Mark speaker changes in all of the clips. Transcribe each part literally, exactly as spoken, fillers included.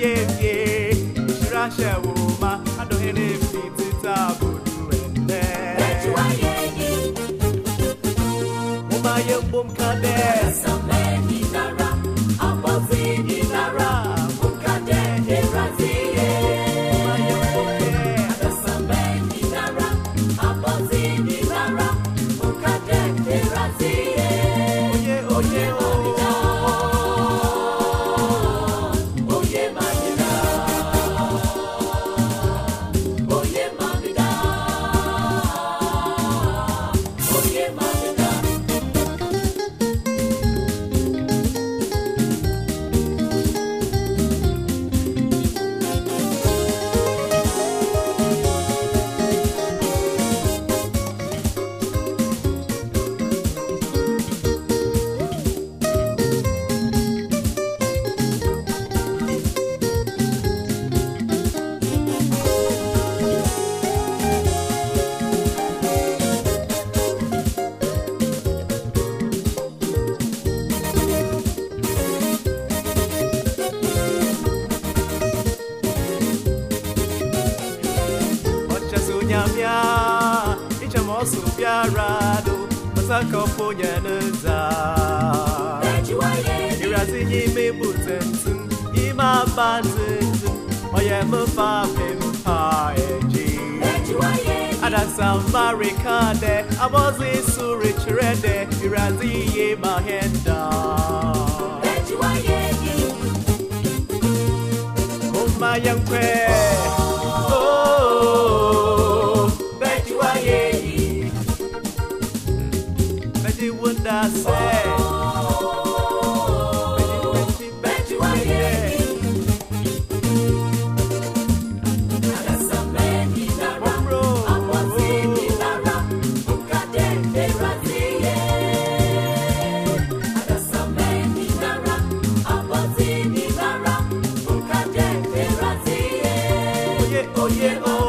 Speaker 1: ye ye. Shirasha woman, I don't hear him beat it up. Umaya bum kade, sameni nara, apozi ni nara, bum kade erazie. Umaya bum kade, sameni nara, apozi ni nara, bum kade erazie. Oye oye oh. Nyamya, icha mosu biarado, masaka ponya nza. Irazi nyime butentu, ima bantentu, oye mufa pimpa eji. Ada sambarikade, abozi suri chirede, irazi ye mahenda. Uma young prayer. What I say? Bet you I yeah. I got some men in the room. I was in the room. Who got them? They razie. I got some men in the room. I was in the room. Who got them? They razie. Oh yeah, oh yeah, oh.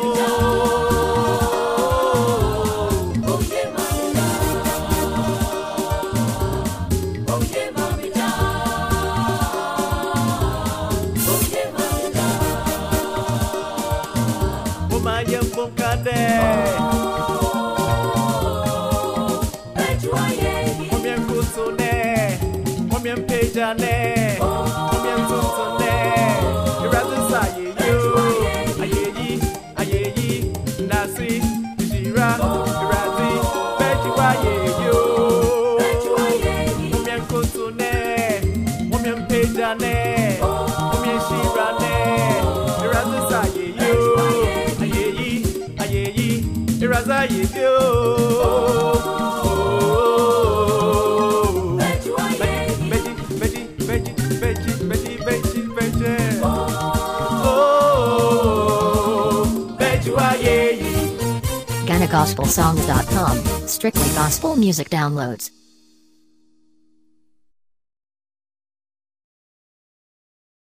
Speaker 1: Umaya bukade, umya kutune, umya pejane, umya tutune. Irazi saye yo, ayeyi, ayeyi, nasi, jira. Irazi pejuaye yo, umya kutune, umya pejane, umya shirane. Irazi saye yo. Iraza you do. Veggie, veggie, veggie, veggie, veggie, veggie, veggie. Oh, veggie.
Speaker 2: Ghana Gospel Songs dot com, strictly gospel music downloads.